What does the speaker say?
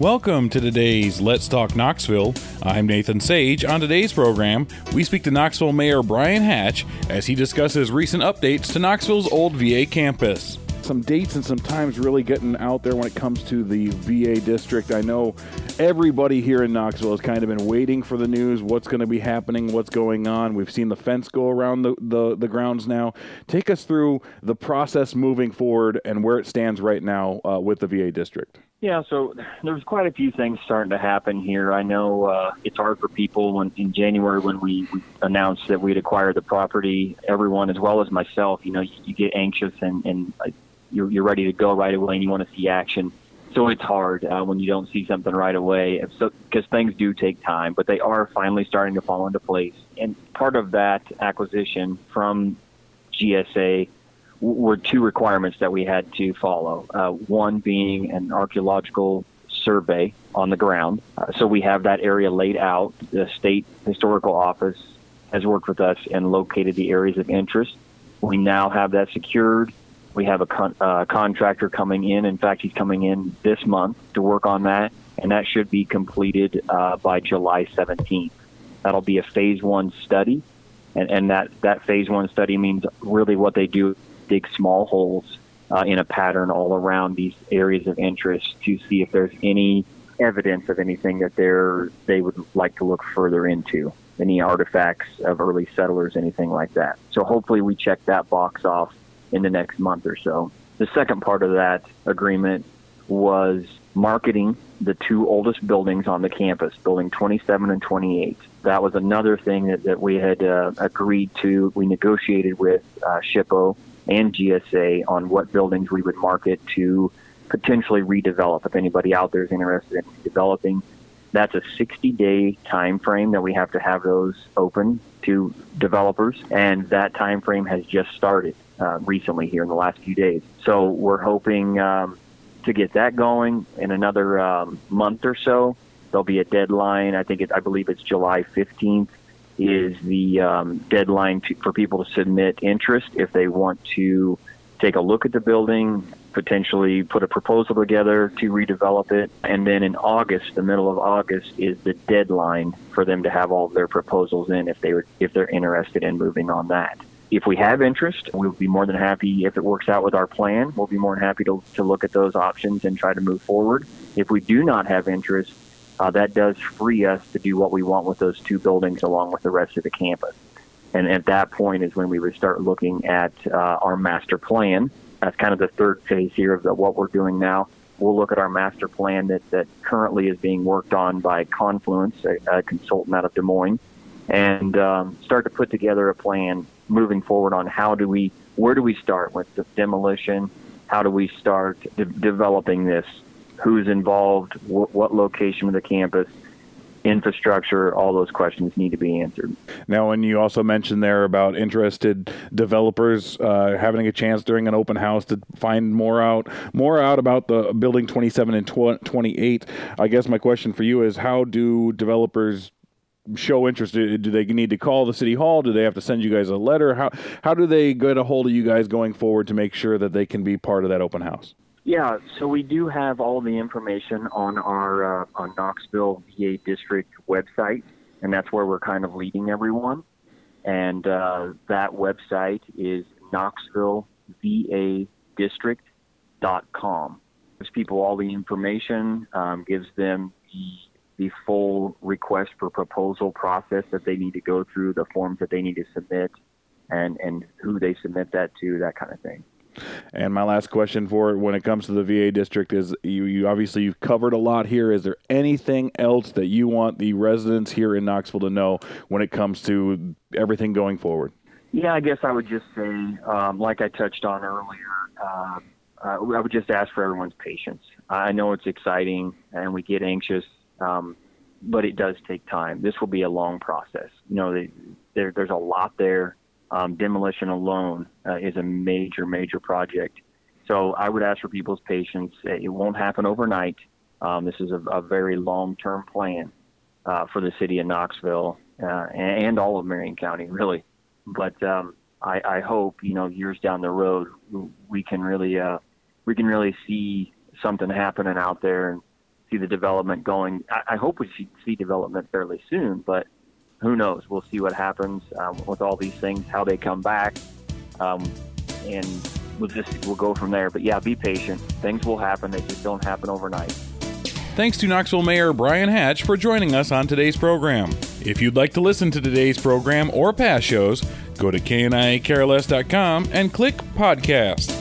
Welcome to today's Let's Talk Knoxville. I'm Nathan Sage. On today's program, we speak to Knoxville Mayor Brian Hatch as he discusses recent updates to Knoxville's old VA campus. Some dates and some times really getting out there when it comes to the VA district. I know everybody here in Knoxville has kind of been waiting for the news, what's going to be happening, what's going on. We've seen the fence go around the grounds now. Take us through the process moving forward and where it stands right now with the VA district. Yeah, so there's quite a few things starting to happen here. I know it's hard for people in January when we announced that we'd acquired the property. Everyone, as well as myself, you get anxious and you're ready to go right away and you want to see action. So it's hard when you don't see something right away, because things do take time, but they are finally starting to fall into place. And part of that acquisition from GSA were two requirements that we had to follow. One being an archaeological survey on the ground. So we have that area laid out. The State Historical Office has worked with us and located the areas of interest. We now have that secured. We have a contractor coming in. In fact, he's coming in this month to work on that, and that should be completed by July 17th. That'll be a phase one study, and that phase one study means really what they do, dig small holes in a pattern all around these areas of interest to see if there's any evidence of anything that they would like to look further into, any artifacts of early settlers, anything like that. So hopefully we check that box off in the next month or so. The second part of that agreement was marketing the two oldest buildings on the campus, building 27 and 28. That was another thing that we had agreed to. We negotiated with SHPO and GSA on what buildings we would market to potentially redevelop. If anybody out there is interested in developing, that's a 60-day time frame that we have to have those open to developers, and that time frame has just started recently here in the last few days. So we're hoping to get that going in another month or so. There'll be a deadline. I believe it's July 15th is the deadline for people to submit interest if they want to take a look at the building, potentially put a proposal together to redevelop it. And then in August, the middle of August, is the deadline for them to have all of their proposals in if they're interested in moving on that. If we have interest, we'll be more than happy. If it works out with our plan, we'll be more than happy to look at those options and try to move forward. If we do not have interest, that does free us to do what we want with those two buildings along with the rest of the campus. And at that point is when we would start looking at our master plan. That's kind of the third phase here of what we're doing now. We'll look at our master plan that currently is being worked on by Confluence, a consultant out of Des Moines, and start to put together a plan moving forward on where do we start with the demolition? How do we start developing this? Who's involved? What location of the campus? Infrastructure, all those questions need to be answered. Now, and you also mentioned there about interested developers having a chance during an open house to find more out about the building 27 and 28. I guess my question for you is, how do developers show interest? Do they need to call the city hall? Do they have to send you guys a letter? How do they get a hold of you guys going forward to make sure that they can be part of that open house? Yeah, so we do have all the information on our on Knoxville VA District website, and that's where we're kind of leading everyone. And that website is knoxvillevadistrict.com. Gives people all the information, gives them the full request for proposal process that they need to go through, the forms that they need to submit, and who they submit that to, that kind of thing. And my last question for when it comes to the VA district is, you obviously you've covered a lot here. Is there anything else that you want the residents here in Knoxville to know when it comes to everything going forward? Yeah, I guess I would just say, like I touched on earlier, I would just ask for everyone's patience. I know it's exciting and we get anxious, but it does take time. This will be a long process. There's a lot there. Demolition alone is a major, major project. So I would ask for people's patience. It won't happen overnight. This is a very long-term plan for the city of Knoxville and all of Marion County, really. But I hope, years down the road, we can really see something happening out there and see the development going. I hope we see development fairly soon, but who knows? We'll see what happens with all these things, how they come back, and we'll go from there. But yeah, be patient. Things will happen. They just don't happen overnight. Thanks to Knoxville Mayor Brian Hatch for joining us on today's program. If you'd like to listen to today's program or past shows, go to knicareless.com and click Podcast.